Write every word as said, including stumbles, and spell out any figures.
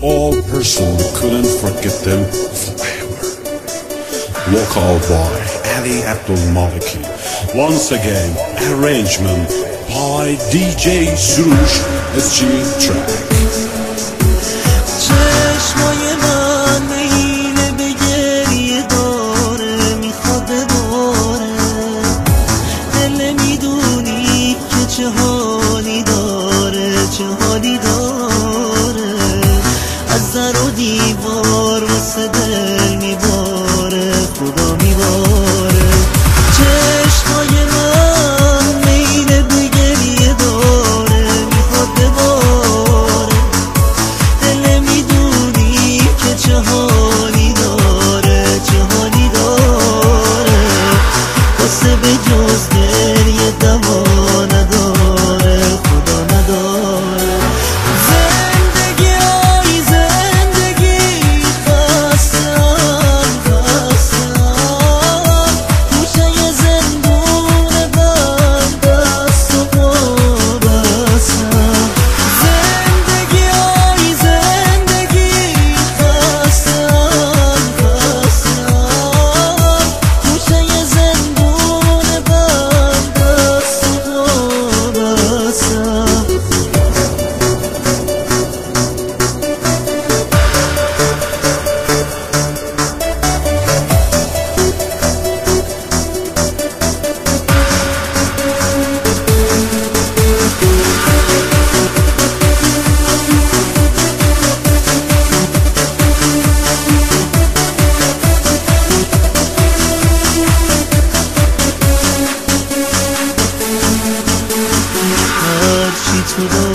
all person couldn't forget them forever. Vocal by Ali Abdul Maliki. Once again, arrangement by D J Surush S G Track. چشمای من میل به گریه داره، میخواد بباره. دل میدونی که چه حالی داره، چه حالی داره. از در و دیوار واسه دل میباره، خدا میباره. چشمای من میل به گریه داره، میخواد بباره. دل میدونی که چه حالی داره، چه حالی داره. واسه به جز گریه دوا نداره، خدا نداره. زندگی آی زندگی خستم خستم، گوشه زندون بند دست و پا بستم. زندگی آی زندگی خستم خستم، گوشه زندون بند دست و پا بستم. هرچی تو